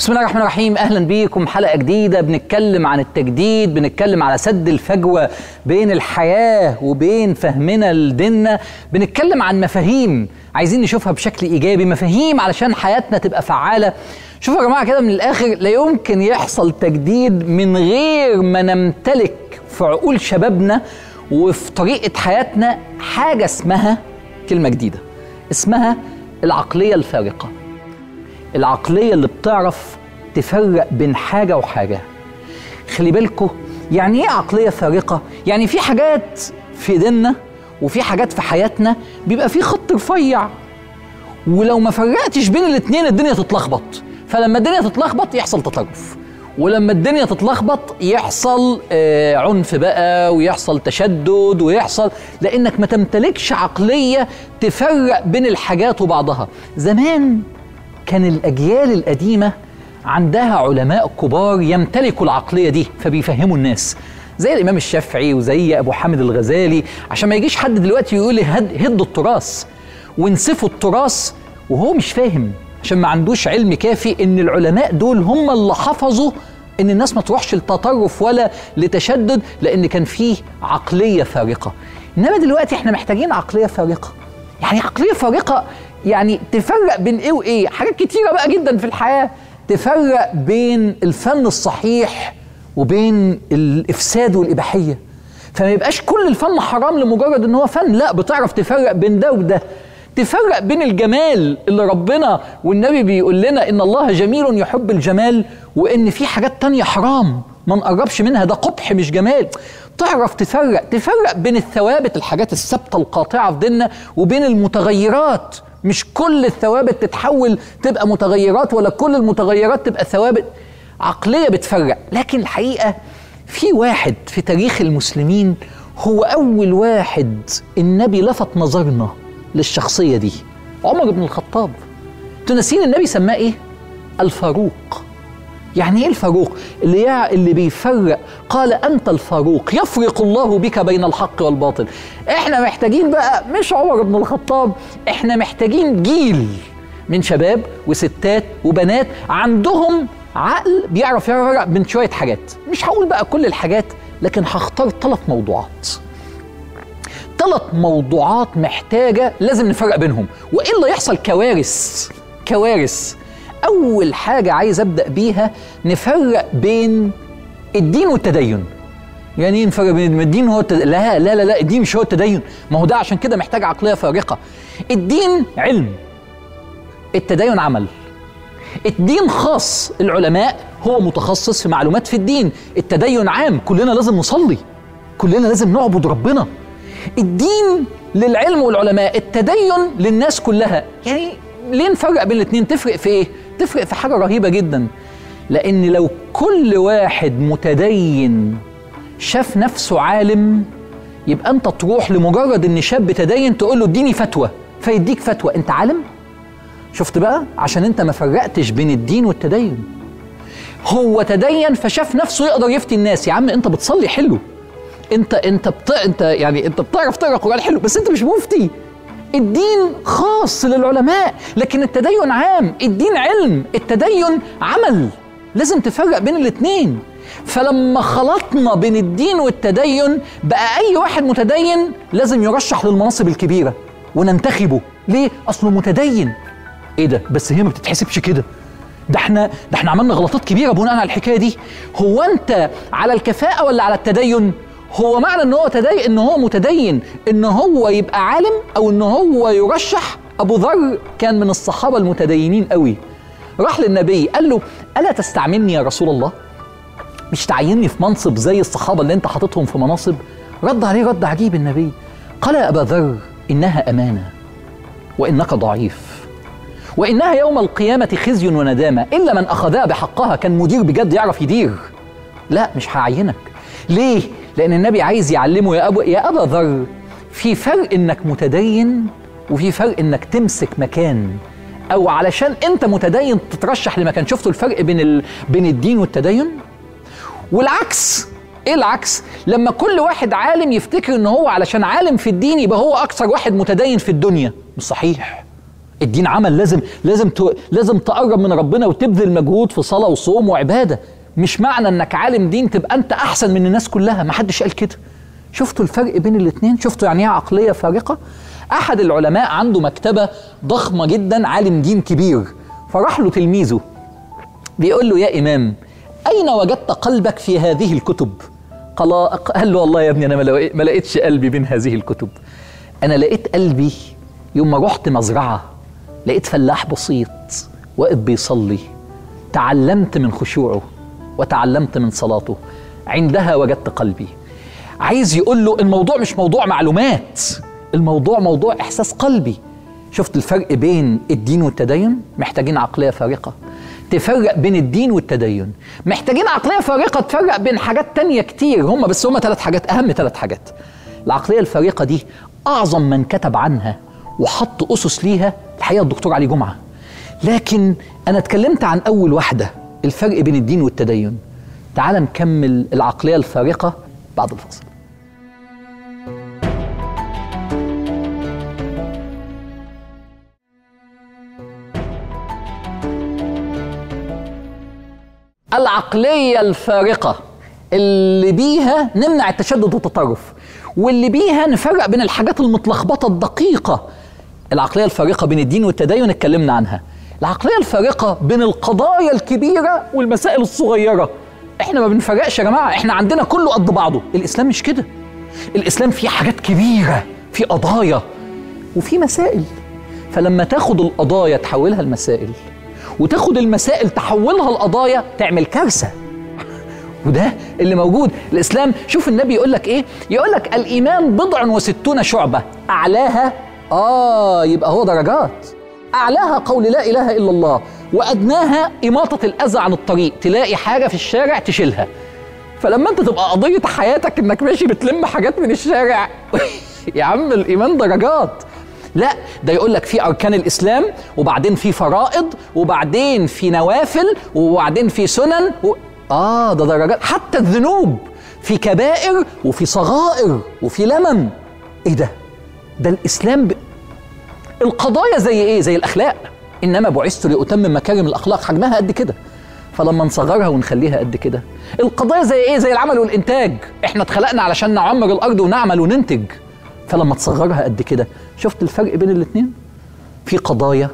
بسم الله الرحمن الرحيم. أهلا بيكم حلقة جديدة بنتكلم عن التجديد، بنتكلم على سد الفجوة بين الحياة وبين فهمنا لديننا، بنتكلم عن مفاهيم عايزين نشوفها بشكل إيجابي، مفاهيم علشان حياتنا تبقى فعالة. شوفوا يا جماعة كده من الآخر، لا يمكن يحصل تجديد من غير ما نمتلك في عقول شبابنا وفي طريقة حياتنا حاجة اسمها كلمة جديدة، اسمها العقلية الفارقة. العقلية اللي بتعرف تفرق بين حاجة وحاجة. خلي بالكوا، يعني ايه عقلية فارقة؟ يعني في حاجات في ديننا وفي حاجات في حياتنا بيبقى في خط رفيع، ولو ما فرقتش بين الاتنين الدنيا تتلخبط، فلما الدنيا تتلخبط يحصل تطرف، ولما الدنيا تتلخبط يحصل عنف بقى، ويحصل تشدد، ويحصل لانك ما تمتلكش عقلية تفرق بين الحاجات وبعضها. زمان كان الأجيال القديمة عندها علماء كبار يمتلكوا العقلية دي فبيفهموا الناس، زي الإمام الشافعي وزي أبو حامد الغزالي، عشان ما يجيش حد دلوقتي يقول لي هدوا التراث وانسفوا التراث وهو مش فاهم، عشان ما عندوش علم كافي إن العلماء دول هم اللي حفظوا إن الناس ما تروحش للتطرف ولا لتشدد، لأن كان فيه عقلية فارقة. إنما دلوقتي إحنا محتاجين عقلية فارقة. يعني عقلية فارقة يعني تفرق بين ايه وايه، حاجات كتيرة بقى جدا في الحياة، تفرق بين الفن الصحيح وبين الإفساد والإباحية، فما يبقاش كل الفن حرام لمجرد ان هو فن، لا، بتعرف تفرق بين ده وده، تفرق بين الجمال اللي ربنا والنبي بيقول لنا ان الله جميل يحب الجمال، وان في حاجات تانية حرام ما نقربش منها، ده قبح مش جمال. تعرف تفرق بين الثوابت، الحاجات الثابتة القاطعة في ديننا، وبين المتغيرات. مش كل الثوابت تتحول تبقى متغيرات، ولا كل المتغيرات تبقى ثوابت. عقلية بتفرق. لكن الحقيقة في واحد في تاريخ المسلمين هو أول واحد النبي لفت نظرنا للشخصية دي، عمر بن الخطاب. تنسين النبي سماه إيه؟ الفاروق. يعني إيه الفاروق؟ اللي بيفرق. قال أنت الفاروق، يفرق الله بك بين الحق والباطل. إحنا محتاجين بقى مش عمر بن الخطاب، إحنا محتاجين جيل من شباب وستات وبنات عندهم عقل بيعرف يفرق بين شوية حاجات. مش هقول بقى كل الحاجات، لكن هختار 3 موضوعات. 3 موضوعات محتاجة لازم نفرق بينهم، وإلا يحصل كوارث. أول حاجة عايز أبدأ بيها، نفرق بين الدين والتدين. يعني ايه نفرق بين الدين هو لا الدين مش هو التدين، ما هو ده عشان كده محتاج عقلية فارقة. الدين علم، التدين عمل. الدين خاص، العلماء هو متخصص في معلومات في الدين، التدين عام، كلنا لازم نصلي، كلنا لازم نعبد ربنا. الدين للعلم والعلماء، التدين للناس كلها. يعني ليه نفرق بين الاتنين؟ تفرق في ايه؟ تفرق في حاجة رهيبة جدا، لأن لو كل واحد متدين شاف نفسه عالم، يبقى أنت تروح لمجرد إن شاب تدين تقول له اديني فتوى، فيديك فتوى. أنت عالم؟ شفت بقى؟ عشان أنت ما فرقتش بين الدين والتدين. هو تدين فشاف نفسه يقدر يفتي الناس. يا عم أنت بتصلي حلو، أنت بتعرف تقرأ قرآن حلو، بس أنت مش مفتي. الدين خاص للعلماء، لكن التدين عام. الدين علم، التدين عمل. لازم تفرق بين الاتنين. فلما خلطنا بين الدين والتدين بقى أي واحد متدين لازم يرشح للمناصب الكبيرة وننتخبه. ليه؟ أصله متدين. إيه ده؟ بس هي ما بتتحسبش كده. ده احنا عملنا غلطات كبيرة بناء على الحكاية دي. هو أنت على الكفاءة ولا على التدين؟ هو معنى ان هو ان هو متدين ان هو يبقى عالم او ان هو يرشح؟ ابو ذر كان من الصحابة المتدينين قوي، راح للنبي قال له ألا تستعملني يا رسول الله؟ مش تعيني في منصب زي الصحابة اللي انت حاططهم في مناصب؟ رد عليه رد عجيب النبي، قال يا أبا ذر إنها أمانة وإنك ضعيف، وإنها يوم القيامة خزي وندامة إلا من أخذها بحقها. كان مدير بجد يعرف يدير. لا مش هعينك. ليه؟ لأن النبي عايز يعلمه يا أبا ذر، في فرق إنك متدين وفي فرق إنك تمسك مكان، أو علشان أنت متدين تترشح لمكان. شفتوا الفرق بين الدين والتدين؟ والعكس. إيه العكس؟ لما كل واحد عالم يفتكر إن هو علشان عالم في الدين يبقى هو أكثر واحد متدين في الدنيا. مش صحيح. الدين عمل، لازم تقرب من ربنا وتبذل مجهود في صلاة وصوم وعبادة. مش معنى انك عالم دين تبقى انت احسن من الناس كلها، ما حدش قال كده. شفتوا الفرق بين الاثنين؟ شفتوا يعني ايه عقلية فارقة؟ احد العلماء عنده مكتبة ضخمة جدا، عالم دين كبير، فراح له تلميذه بيقول له: يا امام، اين وجدت قلبك في هذه الكتب؟ قال له: والله يا ابني انا ما لقيتش قلبي بين هذه الكتب. انا لقيت قلبي يوم ما رحت مزرعة، لقيت فلاح بسيط واقف بيصلي، تعلمت من خشوعه وتعلمت من صلاته، عندها وجدت قلبي. عايز يقول له الموضوع مش موضوع معلومات، الموضوع موضوع إحساس قلبي. شفت الفرق بين الدين والتدين؟ محتاجين عقلية فارقة تفرق بين الدين والتدين. محتاجين عقلية فارقة تفرق بين حاجات تانية كتير، هم 3 حاجات، أهم 3 حاجات. العقلية الفارقة دي أعظم من كتب عنها وحط أسس ليها الحقيقة الدكتور علي جمعة، لكن أنا اتكلمت عن أول واحدة، الفرق بين الدين والتدين. تعال نكمل العقلية الفارقة بعد الفاصل. العقلية الفارقة اللي بيها نمنع التشدد والتطرف، واللي بيها نفرق بين الحاجات المتلخبطة الدقيقة. العقلية الفارقة بين الدين والتدين اتكلمنا عنها. العقلية الفارقة بين القضايا الكبيرة والمسائل الصغيرة. احنا ما بنفرقش يا جماعة، احنا عندنا كله قد بعضه. الإسلام مش كده. الإسلام فيه حاجات كبيرة، فيه قضايا وفيه مسائل. فلما تاخد القضايا تحولها لمسائل، وتاخد المسائل تحولها لقضايا، تعمل كارثة. وده اللي موجود. الإسلام، شوف النبي يقول لك إيه؟ يقول لك: الإيمان 60 شعبة، أعلاها يبقى هو درجات. أعلاها قول لا إله إلا الله، وأدناها إماطة الأذى عن الطريق. تلاقي حاجة في الشارع تشيلها. فلما أنت تبقى قضية حياتك إنك ماشي بتلم حاجات من الشارع يا عم الإيمان درجات. لا، ده يقول لك في أركان الإسلام، وبعدين في فرائض، وبعدين في نوافل، وبعدين في سنن ده درجات. حتى الذنوب في كبائر وفي صغائر وفي لمم. إيه ده الإسلام القضايا زي إيه؟ زي الأخلاق. إنما بعثت لأتمم مكارم الأخلاق، حجمها قد كده، فلما نصغرها ونخليها قد كده. القضايا زي إيه؟ زي العمل والإنتاج. إحنا اتخلقنا علشان نعمر الأرض ونعمل وننتج، فلما تصغرها قد كده. شفت الفرق بين الاثنين؟ في قضايا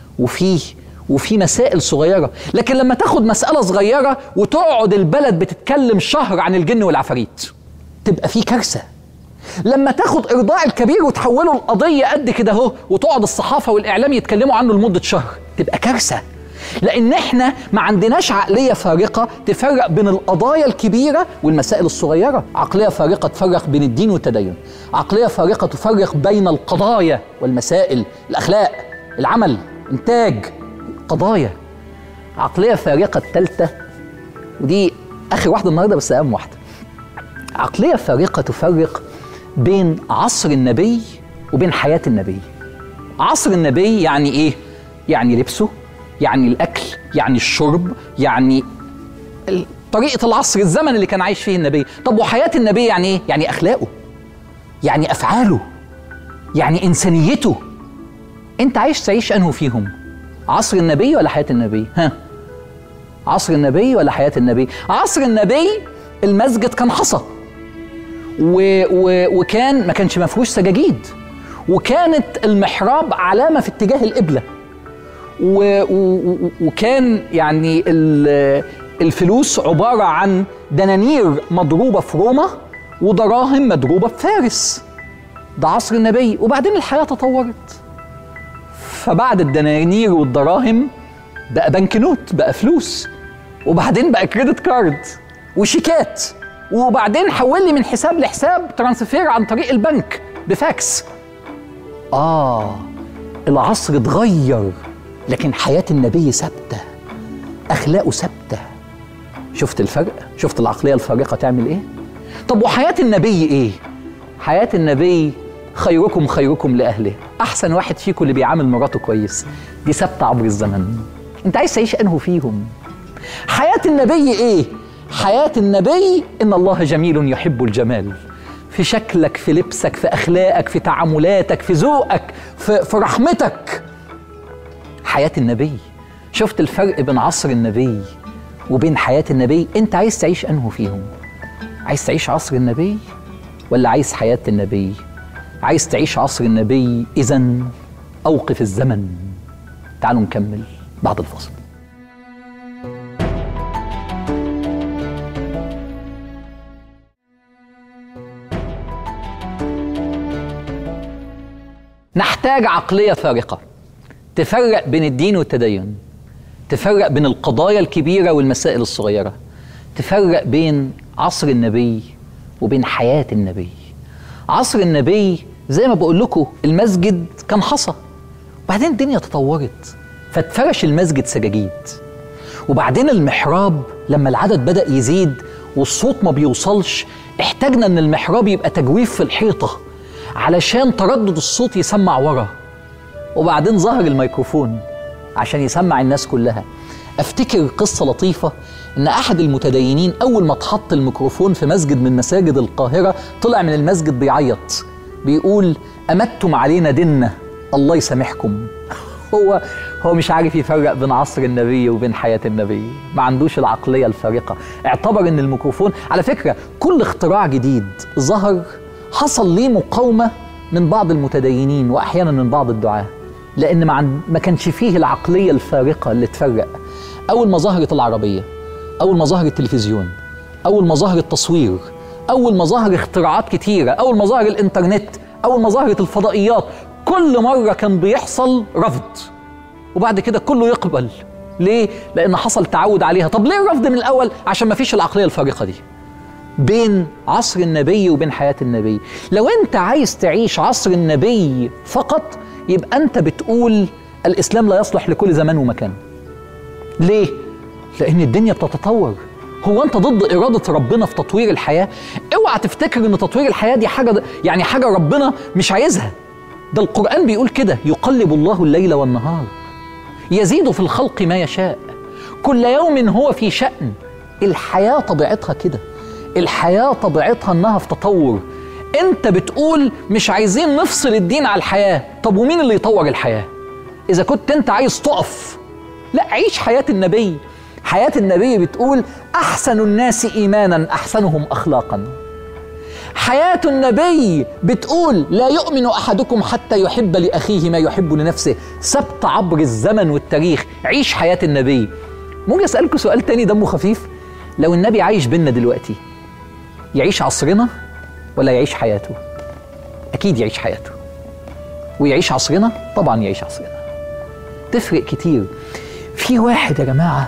وفي مسائل صغيرة. لكن لما تاخد مسألة صغيرة وتقعد البلد بتتكلم شهر عن الجن والعفاريت، تبقى في كارثة. لما تاخد إرضاع الكبير وتحوله القضية قد كده اهو، وتقعد الصحافة والإعلام يتكلموا عنه لمدة شهر، تبقى كارثة. لأن احنا ما عندناش عقلية فارقة تفرق بين القضايا الكبيرة والمسائل الصغيرة. عقلية فارقة تفرق بين الدين والتدين. عقلية فارقة تفرق بين القضايا والمسائل، الأخلاق، العمل، إنتاج، قضايا. عقلية فارقة الثالثة، ودي آخر واحدة النهاردة بس أهم واحدة. عقلية فارقة تفرق بين عصر النبي وبين حياة النبي. عصر النبي يعني إيه؟ يعني لبسه، يعني الأكل، يعني الشرب، يعني طريقة العصر، الزمن اللي كان عايش فيه النبي. طب وحياة النبي يعني إيه؟ يعني أخلاقه، يعني أفعاله، يعني إنسانيته. أنت عايش تعيش أنه فيهم؟ عصر النبي ولا حياة النبي؟ عصر النبي ولا حياة النبي؟ عصر النبي المسجد كان حصى، وكان ما كانش مفروش سجاجيد، وكانت المحراب علامة في اتجاه القبلة، وكان يعني الفلوس عبارة عن دنانير مضروبة في روما ودراهم مضروبة في فارس. ده عصر النبي. وبعدين الحياة تطورت، فبعد الدنانير والدراهم بقى بنك نوت، بقى فلوس، وبعدين بقى كريدت كارد وشيكات، وبعدين حول لي من حساب لحساب ترانسفير عن طريق البنك بفاكس. العصر اتغير، لكن حياة النبي ثابتة، أخلاقه ثابتة. شفت الفرق؟ شفت العقلية الفارقة تعمل إيه؟ طب وحياة النبي إيه؟ حياة النبي خيركم خيركم لأهله. أحسن واحد فيكم اللي بيعامل مراته كويس. دي ثابتة عبر الزمن. أنت عايز تعيش أنه فيهم. حياة النبي إيه؟ حياة النبي إن الله جميل يحب الجمال، في شكلك، في لبسك، في أخلاقك، في تعاملاتك، في ذوقك، في رحمتك. حياة النبي. شفت الفرق بين عصر النبي وبين حياة النبي؟ انت عايز تعيش انه فيهم؟ عايز تعيش عصر النبي ولا عايز حياة النبي؟ عايز تعيش عصر النبي؟ إذن أوقف الزمن. تعالوا نكمل بعد الفاصل. نحتاج عقلية فارقة تفرق بين الدين والتدين، تفرق بين القضايا الكبيرة والمسائل الصغيرة، تفرق بين عصر النبي وبين حياة النبي. عصر النبي زي ما بقول لكم المسجد كان حصى، وبعدين الدنيا تطورت فاتفرش المسجد سجاجيد، وبعدين المحراب لما العدد بدأ يزيد والصوت ما بيوصلش احتاجنا ان المحراب يبقى تجويف في الحيطة علشان تردد الصوت يسمع ورا، وبعدين ظهر الميكروفون عشان يسمع الناس كلها. افتكر قصة لطيفة ان احد المتدينين اول ما اتحط الميكروفون في مسجد من مساجد القاهرة طلع من المسجد بيعيط بيقول امدتم علينا ديننا الله يسامحكم. هو مش عارف يفرق بين عصر النبي وبين حياة النبي، ما عندوش العقلية الفارقة. اعتبر ان الميكروفون، على فكرة كل اختراع جديد ظهر حصل ليه مقاومة من بعض المتدينين واحيانا من بعض الدعاة، لان ما كانش فيه العقلية الفارقة اللي تفرق. اول ما ظهرت العربية، اول ما ظهر التلفزيون، اول ما ظهر التصوير، اول ما ظهر اختراعات كتيرة، اول ما ظهر الانترنت، اول ما ظهرت الفضائيات، كل مرة كان بيحصل رفض وبعد كده كله يقبل. ليه؟ لان حصل تعود عليها. طب ليه الرفض من الاول؟ عشان ما فيش العقلية الفارقة دي بين عصر النبي وبين حياة النبي. لو انت عايز تعيش عصر النبي فقط يبقى انت بتقول الاسلام لا يصلح لكل زمان ومكان. ليه؟ لان الدنيا بتتطور. هو انت ضد ارادة ربنا في تطوير الحياة؟ اوعى تفتكر ان تطوير الحياة دي حاجة يعني حاجة ربنا مش عايزها. ده القرآن بيقول كده: يقلب الله الليل والنهار يزيد في الخلق ما يشاء كل يوم هو في شأن. الحياة طبيعتها كده، الحياة طبيعتها انها في تطور. انت بتقول مش عايزين نفصل الدين على الحياة. طب ومين اللي يطور الحياة؟ اذا كنت انت عايز تقف، لا عيش حياة النبي. حياة النبي بتقول احسن الناس ايمانا احسنهم اخلاقا. حياة النبي بتقول لا يؤمن احدكم حتى يحب لاخيه ما يحب لنفسه. ثبت عبر الزمن والتاريخ. عيش حياة النبي. ممكن اسألكوا سؤال تاني دمه خفيف؟ لو النبي عايش بينا دلوقتي يعيش عصرنا ولا يعيش حياته؟ اكيد يعيش حياته. ويعيش عصرنا؟ طبعا يعيش عصرنا. تفرق كتير. في واحد يا جماعة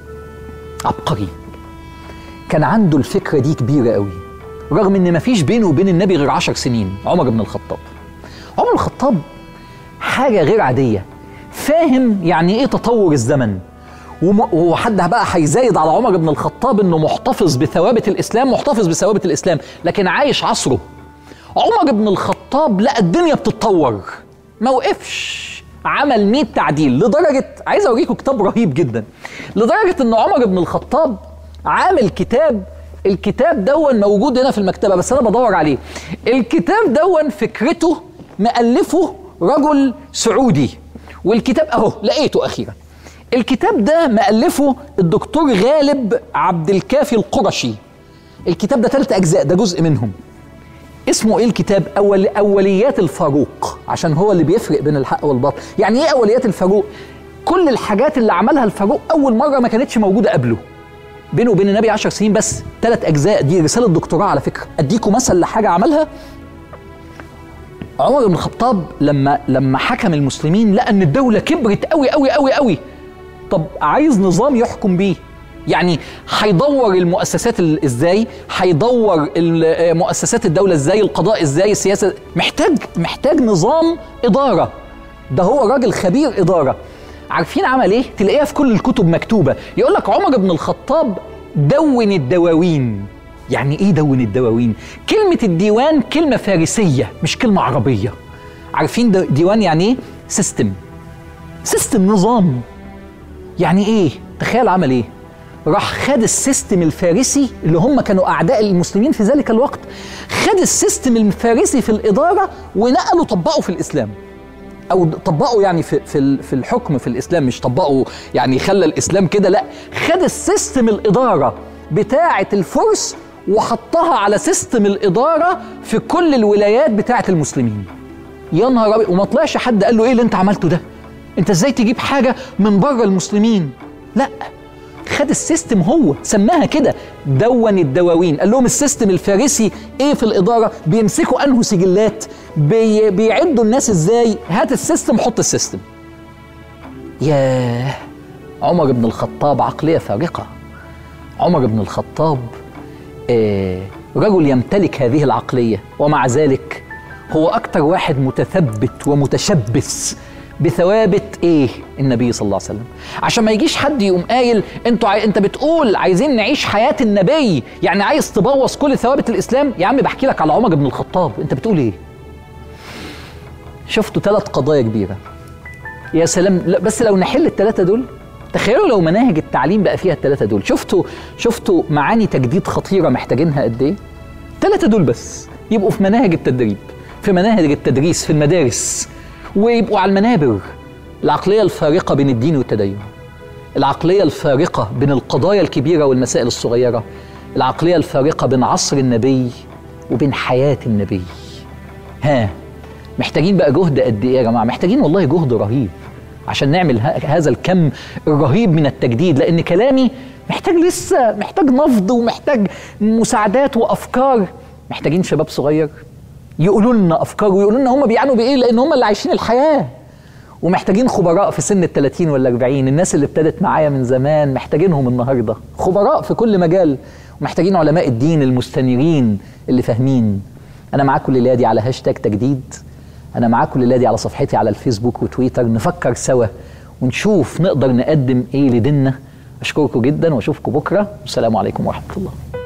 عبقري كان عنده الفكرة دي كبيرة قوي رغم ان مفيش بينه وبين النبي غير 10 سنين. عمر بن الخطاب. عمر بن الخطاب حاجة غير عادية، فاهم يعني ايه تطور الزمن. وحد بقى هيزايد على عمر بن الخطاب انه محتفظ بثوابت الاسلام، محتفظ بثوابت الاسلام لكن عايش عصره. عمر بن الخطاب لقى الدنيا بتتطور ما وقفش، عمل 100 تعديل. لدرجة عايز اوريكم كتاب رهيب جدا، لدرجة ان عمر بن الخطاب عامل كتاب. الكتاب دون موجود هنا في المكتبة بس انا بدور عليه. الكتاب دون فكرته مؤلفه رجل سعودي، والكتاب اهو لقيته اخيرا. الكتاب ده مؤلفه الدكتور غالب عبد الكافي القرشي. الكتاب ده 3 أجزاء، ده جزء منهم. اسمه ايه الكتاب؟ أوليات الفاروق، عشان هو اللي بيفرق بين الحق والباطل. يعني ايه أوليات الفاروق؟ كل الحاجات اللي عملها الفاروق أول مرة ما كانتش موجودة قبله. بينه وبين النبي 10 سنين بس. 3 أجزاء، دي رسالة دكتوراه على فكرة. أديكم مثل لحاجة عملها. عمر بن الخطاب لما حكم المسلمين لقى ان الدولة كبرت قوي قوي قوي قوي. طب عايز نظام يحكم بيه، يعني هيدور المؤسسات ازاي، هيدور مؤسسات الدولة ازاي، القضاء ازاي، السياسة. محتاج نظام إدارة. ده هو راجل خبير إدارة. عارفين عمل ايه؟ تلاقيها في كل الكتب مكتوبة. يقول لك عمر بن الخطاب دون الدواوين. يعني ايه دون الدواوين؟ كلمة الديوان كلمة فارسية مش كلمة عربية. عارفين ديوان يعني ايه؟ سيستم، نظام. يعني ايه؟ تخيل عمل ايه؟ راح خد السيستم الفارسي اللي هم كانوا اعداء المسلمين في ذلك الوقت، خد السيستم الفارسي في الاداره ونقله طبقه في الاسلام. او طبقوا يعني في الحكم في الاسلام، مش طبقوا يعني خلى الاسلام كده، لا، خد السيستم الاداره بتاعه الفرس وحطها على سيستم الاداره في كل الولايات بتاعه المسلمين. يا نهار ابيض! وما طلعش حد قال له ايه اللي انت عملته ده؟ انت ازاي تجيب حاجه من بره المسلمين؟ لا، خد السيستم، هو سماها كده دون الدواوين. قال لهم السيستم الفارسي ايه في الاداره، بيمسكوا انه سجلات، بيعدوا الناس ازاي، هات السيستم حط السيستم. ياه، عمر بن الخطاب عقليه فارقه. عمر بن الخطاب رجل يمتلك هذه العقليه، ومع ذلك هو اكتر واحد متثبت ومتشبث بثوابت ايه؟ النبي صلى الله عليه وسلم. عشان ما يجيش حد يقوم قايل انت بتقول عايزين نعيش حياة النبي، يعني عايز تبوظ كل ثوابت الاسلام. يا عم بحكي لك على عمر بن الخطاب، انت بتقول ايه؟ شفتوا 3 قضايا كبيرة، يا سلام. لا بس لو نحل ال3 دول، تخيلوا لو مناهج التعليم بقى فيها ال3 دول. شفتوا معاني تجديد خطيرة محتاجينها قد ايه؟ 3 دول بس يبقوا في مناهج التدريب، في مناهج التدريس في المدارس، ويبقوا على المنابر. العقلية الفارقة بين الدين والتدين، العقلية الفارقة بين القضايا الكبيرة والمسائل الصغيرة، العقلية الفارقة بين عصر النبي وبين حياة النبي. محتاجين بقى جهد قد ايه يا جماعة؟ محتاجين والله جهد رهيب عشان نعمل هذا الكم الرهيب من التجديد، لأن كلامي محتاج لسه، محتاج نفض ومحتاج مساعدات وأفكار. محتاجين شباب صغير يقولوا لنا افكار ويقولوا لنا هم بيعانوا بايه، لان هم اللي عايشين الحياه. ومحتاجين خبراء في سن ال30 وال40، الناس اللي ابتدت معايا من زمان محتاجينهم النهارده، خبراء في كل مجال. ومحتاجين علماء الدين المستنيرين اللي فاهمين. انا معاكم الليله دي على هاشتاج تجديد، انا معاكم الليله دي على صفحتي على الفيسبوك وتويتر، نفكر سوا ونشوف نقدر نقدم ايه لديننا. اشكركم جدا واشوفكم بكره، والسلام عليكم ورحمه الله.